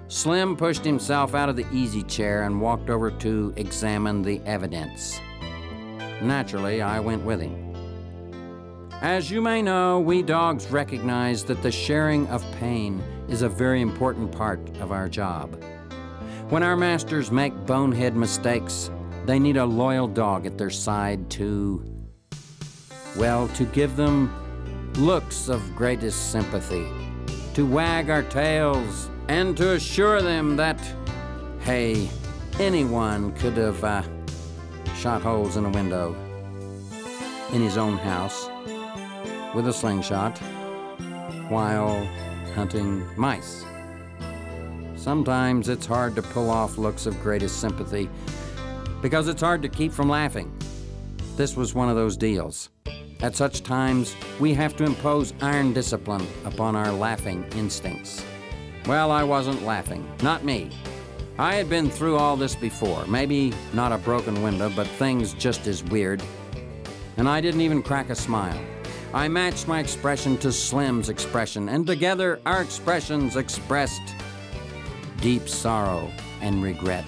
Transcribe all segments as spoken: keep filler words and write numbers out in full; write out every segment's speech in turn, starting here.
Slim pushed himself out of the easy chair and walked over to examine the evidence. Naturally, I went with him. As you may know, we dogs recognize that the sharing of pain is a very important part of our job. When our masters make bonehead mistakes, they need a loyal dog at their side to, well, to give them looks of greatest sympathy, to wag our tails, and to assure them that, hey, anyone could have uh, shot holes in a window in his own house with a slingshot while hunting mice. Sometimes it's hard to pull off looks of greatest sympathy because it's hard to keep from laughing. This was one of those deals. At such times, we have to impose iron discipline upon our laughing instincts. Well, I wasn't laughing. Not me. I had been through all this before. Maybe not a broken window, but things just as weird. And I didn't even crack a smile. I matched my expression to Slim's expression, and together our expressions expressed deep sorrow and regret.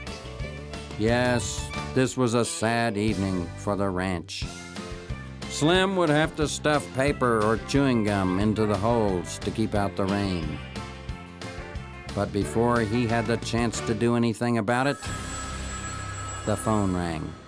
Yes, this was a sad evening for the ranch. Slim would have to stuff paper or chewing gum into the holes to keep out the rain. But before he had the chance to do anything about it, the phone rang.